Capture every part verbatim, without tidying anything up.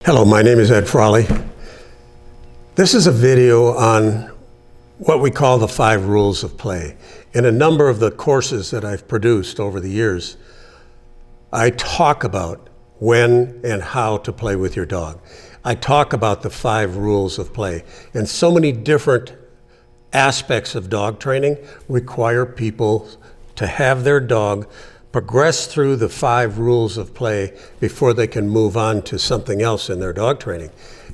Hello, my name is Ed Frawley. This is a video on what we call the five rules of play. In a number of the courses that I've produced over the years, I talk about when and how to play with your dog. I talk about the five rules of play. And so many different aspects of dog training require people to have their dog progress through the five rules of play before they can move on to something else in their dog training.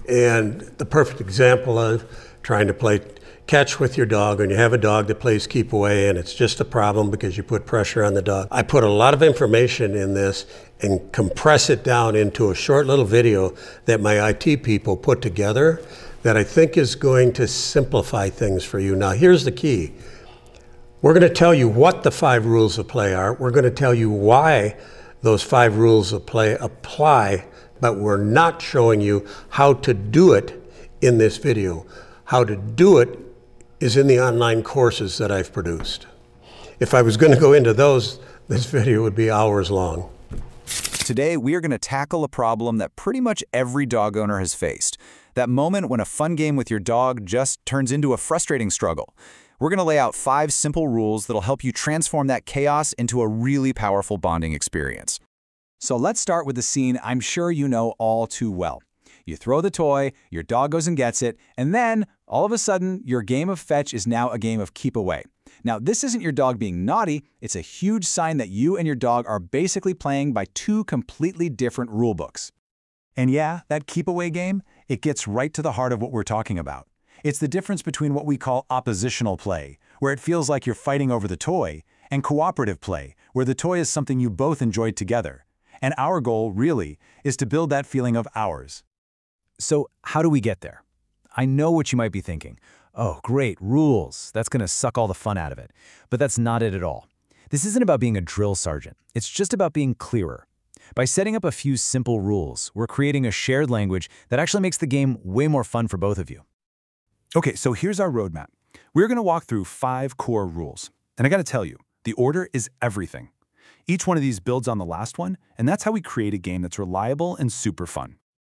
And the perfect example of trying to play catch with your dog, and you have a dog that plays keep away and it's just a problem because you put pressure on the dog. I put a lot of information in this and compress it down into a short little video that my I T people put together that I think is going to simplify things for you. Now here's the key. We're going to tell you what the five rules of play are. We're going to tell you why those five rules of play apply, but we're not showing you how to do it in this video. How to do it is in the online courses that I've produced. If I was going to go into those, this video would be hours long. Today, we are going to tackle a problem that pretty much every dog owner has faced. That moment when a fun game with your dog just turns into a frustrating struggle. We're going to lay out five simple rules that'll help you transform that chaos into a really powerful bonding experience. So let's start with the scene I'm sure you know all too well. You throw the toy, your dog goes and gets it, and then, all of a sudden, your game of fetch is now a game of keep away. Now, this isn't your dog being naughty, it's a huge sign that you and your dog are basically playing by two completely different rule books. And yeah, that keep away game, it gets right to the heart of what we're talking about. It's the difference between what we call oppositional play, where it feels like you're fighting over the toy, and cooperative play, where the toy is something you both enjoyed together. And our goal, really, is to build that feeling of ours. So how do we get there? I know what you might be thinking. Oh, great, rules. That's going to suck all the fun out of it. But that's not it at all. This isn't about being a drill sergeant. It's just about being clearer. By setting up a few simple rules, we're creating a shared language that actually makes the game way more fun for both of you. Okay, so here's our roadmap. We're going to walk through five core rules. And I got to tell you, the order is everything. Each one of these builds on the last one, and that's how we create a game that's reliable and super fun.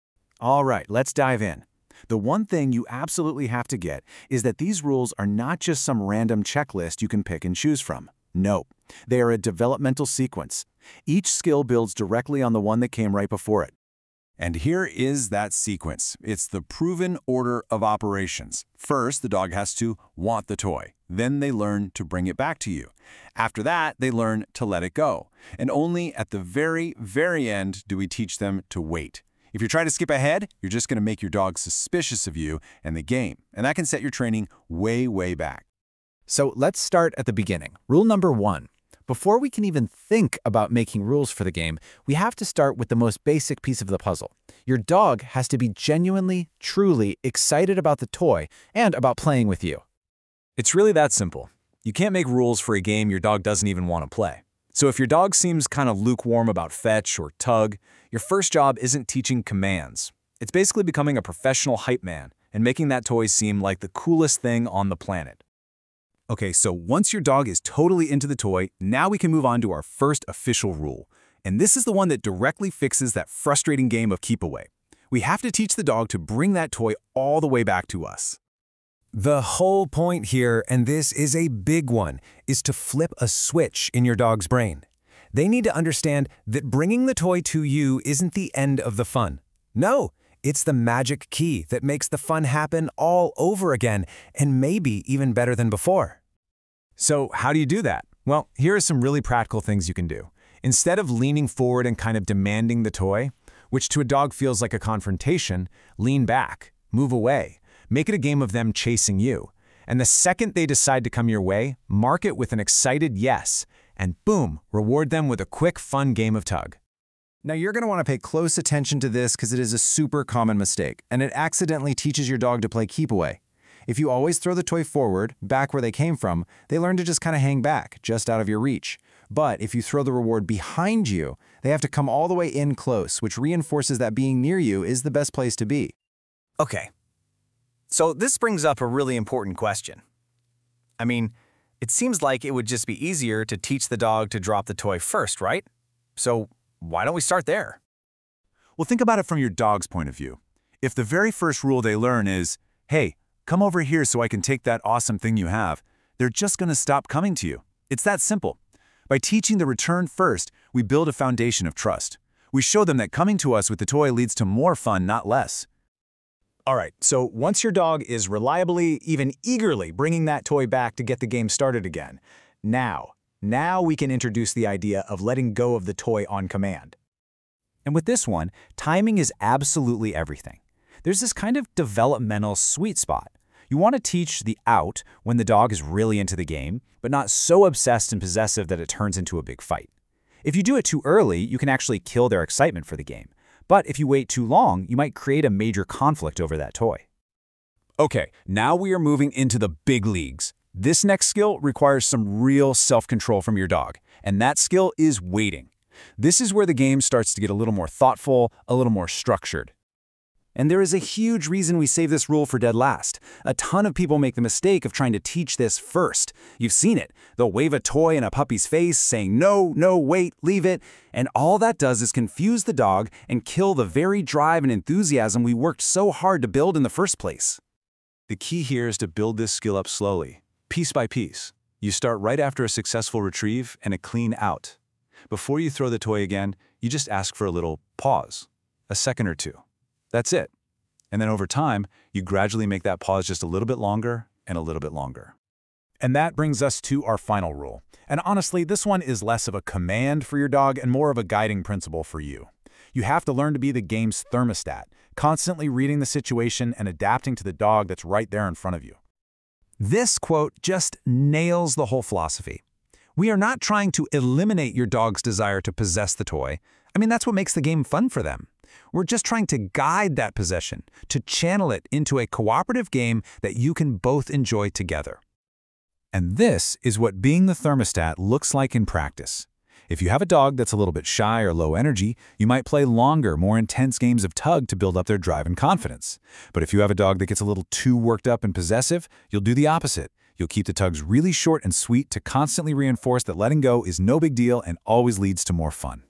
All right, let's dive in. The one thing you absolutely have to get is that these rules are not just some random checklist you can pick and choose from. No, they are a developmental sequence. Each skill builds directly on the one that came right before it. And here is that sequence. It's the proven order of operations. First, the dog has to want the toy. Then they learn to bring it back to you. After that, they learn to let it go. And only at the very, very end do we teach them to wait. If you're trying to skip ahead, you're just going to make your dog suspicious of you and the game. And that can set your training way, way back. So let's start at the beginning. Rule number one. Before we can even think about making rules for the game, we have to start with the most basic piece of the puzzle. Your dog has to be genuinely, truly excited about the toy and about playing with you. It's really that simple. You can't make rules for a game your dog doesn't even want to play. So if your dog seems kind of lukewarm about fetch or tug, your first job isn't teaching commands. It's basically becoming a professional hype man and making that toy seem like the coolest thing on the planet. Okay, so once your dog is totally into the toy, now we can move on to our first official rule. And this is the one that directly fixes that frustrating game of keep away. We have to teach the dog to bring that toy all the way back to us. The whole point here, and this is a big one, is to flip a switch in your dog's brain. They need to understand that bringing the toy to you isn't the end of the fun. No, it's the magic key that makes the fun happen all over again, and maybe even better than before. So how do you do that? Well, here are some really practical things you can do. Instead of leaning forward and kind of demanding the toy, which to a dog feels like a confrontation, lean back, move away. Make it a game of them chasing you. And the second they decide to come your way, mark it with an excited yes, and boom, reward them with a quick, fun game of tug. Now you're going to want to pay close attention to this because it is a super common mistake, and it accidentally teaches your dog to play keep away. If you always throw the toy forward, back where they came from, they learn to just kind of hang back, just out of your reach. But if you throw the reward behind you, they have to come all the way in close, which reinforces that being near you is the best place to be. Okay, so this brings up a really important question. I mean, it seems like it would just be easier to teach the dog to drop the toy first, right? So why don't we start there? Well, think about it from your dog's point of view. If the very first rule they learn is, hey, come over here so I can take that awesome thing you have, they're just going to stop coming to you. It's that simple. By teaching the return first, we build a foundation of trust. We show them that coming to us with the toy leads to more fun, not less. All right, so once your dog is reliably, even eagerly bringing that toy back to get the game started again, now, now we can introduce the idea of letting go of the toy on command. And with this one, timing is absolutely everything. There's this kind of developmental sweet spot. You want to teach the out when the dog is really into the game, but not so obsessed and possessive that it turns into a big fight. If you do it too early, you can actually kill their excitement for the game. But if you wait too long, you might create a major conflict over that toy. Okay, now we are moving into the big leagues. This next skill requires some real self-control from your dog, and that skill is waiting. This is where the game starts to get a little more thoughtful, a little more structured. And there is a huge reason we save this rule for dead last. A ton of people make the mistake of trying to teach this first. You've seen it. They'll wave a toy in a puppy's face, saying, no, no, wait, leave it. And all that does is confuse the dog and kill the very drive and enthusiasm we worked so hard to build in the first place. The key here is to build this skill up slowly, piece by piece. You start right after a successful retrieve and a clean out. Before you throw the toy again, you just ask for a little pause, a second or two. That's it. And then over time, you gradually make that pause just a little bit longer and a little bit longer. And that brings us to our final rule. And honestly, this one is less of a command for your dog and more of a guiding principle for you. You have to learn to be the game's thermostat, constantly reading the situation and adapting to the dog that's right there in front of you. This quote just nails the whole philosophy. We are not trying to eliminate your dog's desire to possess the toy. I mean, that's what makes the game fun for them. We're just trying to guide that possession, to channel it into a cooperative game that you can both enjoy together. And this is what being the thermostat looks like in practice. If you have a dog that's a little bit shy or low energy, you might play longer, more intense games of tug to build up their drive and confidence. But if you have a dog that gets a little too worked up and possessive, you'll do the opposite. You'll keep the tugs really short and sweet to constantly reinforce that letting go is no big deal and always leads to more fun.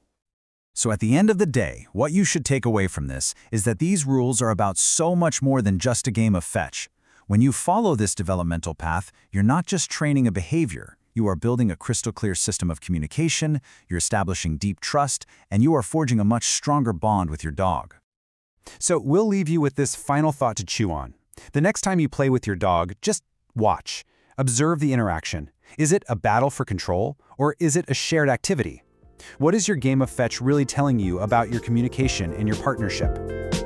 So at the end of the day, what you should take away from this is that these rules are about so much more than just a game of fetch. When you follow this developmental path, you're not just training a behavior. You are building a crystal clear system of communication, you're establishing deep trust, and you are forging a much stronger bond with your dog. So we'll leave you with this final thought to chew on. The next time you play with your dog, just watch. Observe the interaction. Is it a battle for control, or is it a shared activity? What is your game of fetch really telling you about your communication and your partnership?